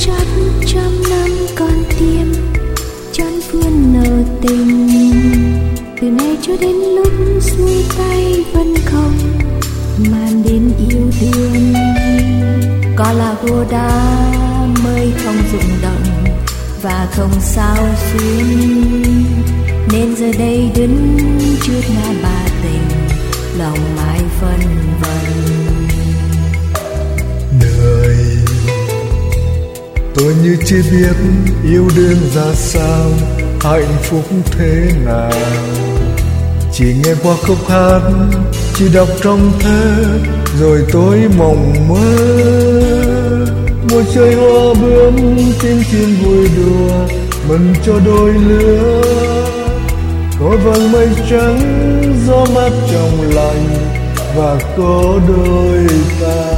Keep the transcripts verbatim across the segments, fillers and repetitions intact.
chắc trăm năm con tim chán vươn nở tình. Từ nay cho đến lúc xuôi tay vẫn không màn đến yêu thương. Có là gô đá mới không rụng động và không sao xuyên, nên giờ đây đứng trước ngã ba tình, lòng mãi phân vân. Đời tôi như chưa biết yêu đương ra sao, hạnh phúc thế nào. Chỉ nghe qua khúc hát, chỉ đọc trong thơ, rồi tôi mộng mơ. Mùa trời hoa bướm, tiếng chim vui đùa, mừng cho đôi lứa. Có vầng mây trắng, gió mát trong lành, và có đôi ta.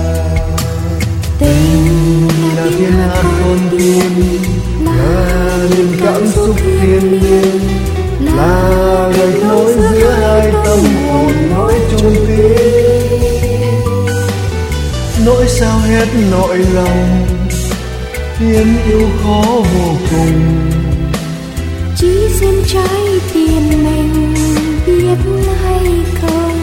Tình là tiếng hát con tim, là niềm cảm xúc thiêng liêng, là gạch nối giữa hai tâm hồn nỗi chung tim. Nỗi sao hết nỗi lòng, tiếng yêu khó vô cùng. chỉ xem trái tim mình biết hay không.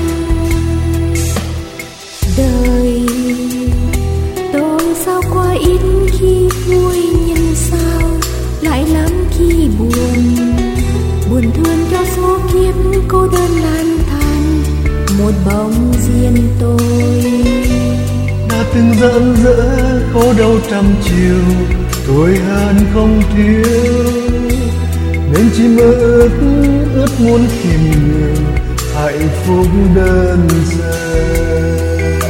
Đời tôi sao qua ít khi vui, nhưng sao lại lắm khi buồn. Buồn thương cho số kiếp cô đơn lang thang, một bóng riêng tôi. Đã từng giận dỡ khổ đau trăm chiều, tôi hờn không thiếu, nên chỉ mơ ước ước muốn tìm người hạnh phúc đơn giản.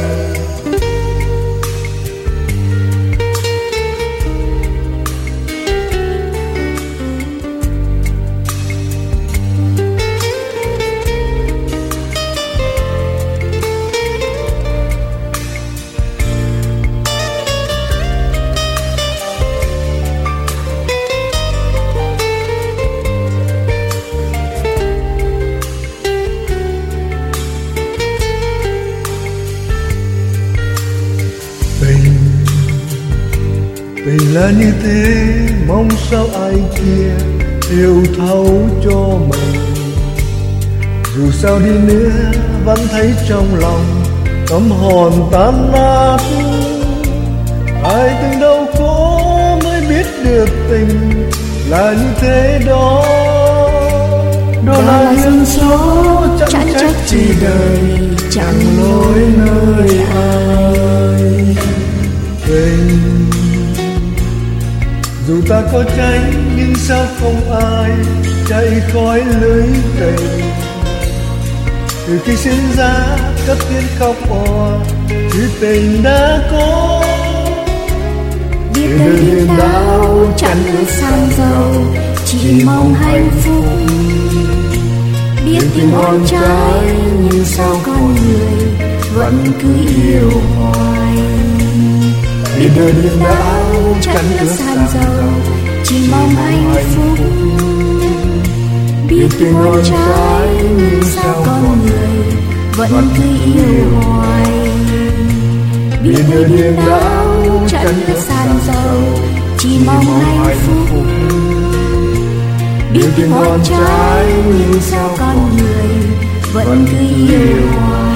Tình là như thế, mong sao ai kia hiểu thấu cho mình. Dù sao đi nữa vẫn thấy trong lòng tâm hồn tan nát. Ai từng đau khổ mới biết được tình là như thế đó. Đó là duyên số chẳng trách chi đời, chẳng lối nơi ai. Tình dù ta có tránh nhưng sao không ai chạy khỏi lưới tình. Từ khi sinh ra cất tiếng khóc òa, chứ tình đã có. Biết đời điên đau chẳng ước sang giàu, chỉ mong hạnh phúc. Biết tình ngon trái nhưng sao con người vẫn cứ yêu hoài. Biết đời điên đau chẳng ước sang giàu, chỉ mong hạnh phúc. Biết tình ngon trái nhưng sao con người vẫn cứ yêu hoài. Biết đời điên đau chẳng ước sang giàu, chỉ mong hạnh phúc. Biết tình ngon trái nhưng sao con người vẫn cứ yêu hoài.